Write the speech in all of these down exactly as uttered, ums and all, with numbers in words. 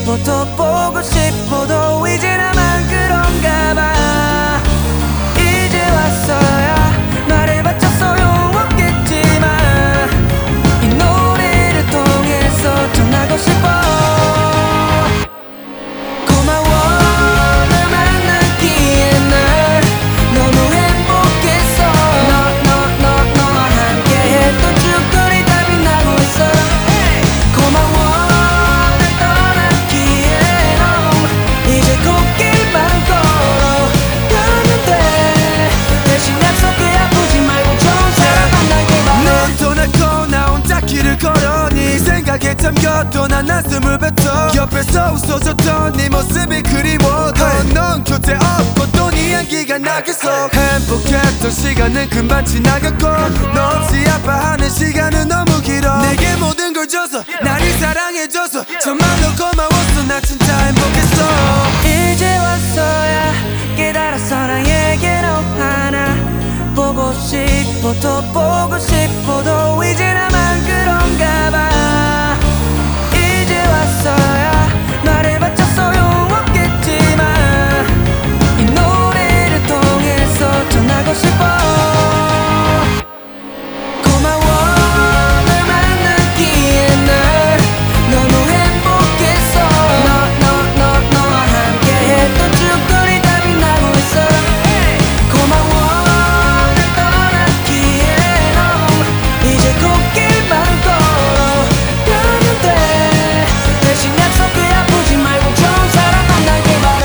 싶어 더 보고 싶어도 이제 나만 그런가 봐. 이제 왔어야 말해봤자 소용없겠지만 이 노래를 통해서 전하고 싶어. 고마워 널 만났기에 난 너무 행복했어. 너 너 너 너와 함께 했던 죽거리 다 빛나고 있어. 고마워 날 떠났기에 넌 이제 꽃길만 걸어가면 돼. 대신 약속해 아프지 말고 좋은 사람 만나길 바래. 넌 떠났고 나 혼자 길을 걸어 네 생각에 잠겨도 난 한숨을 뱉어. 옆에서 웃어줬던 네 모습이 그리워. hey. 넌 곁에 없고 또 네 향기가 나 계속 행복했던 시간은 금방 지나갔고 너 없이 아파하는 시간은 너무 길어. 내게 모든 걸 줘서 나를 사랑해줘서 정말로 고마웠어. 나 진짜 행복했어. 이제 왔어야 깨달았어 나에게 너 하나 보고 싶어 더 보고 싶어도 이제 나만 그런가 봐. 이제 왔어야 말해봤자 소용없겠지만 이 노래를 통해서 전하고 싶어. 고마워 널 만났기에 난 너무 행복했어. 너 너 너 너와 함께 했던 죽거리 다 빛나고 있어. 고마워 날 떠났기에 넌 이제 꽃길만 걸어가면 돼. 대신 약속해 아프지 말고 좋은 사람 만나길 바래.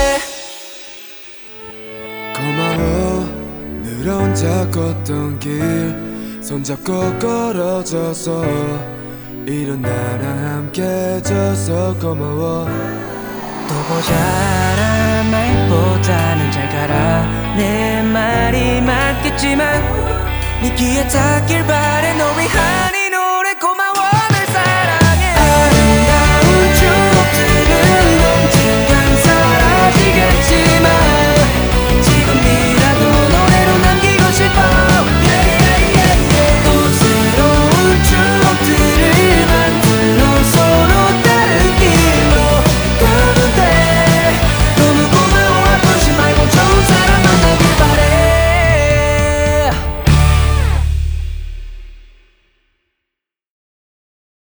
고마워 늘 혼자 걷던 길 손잡고 걸어줘서 이런 나랑 함께 해줘서 고마워. 또 보자란 말보다는 잘 가라 내 말이 맞겠지만 네 귀에 닿길 바래. 너 위하니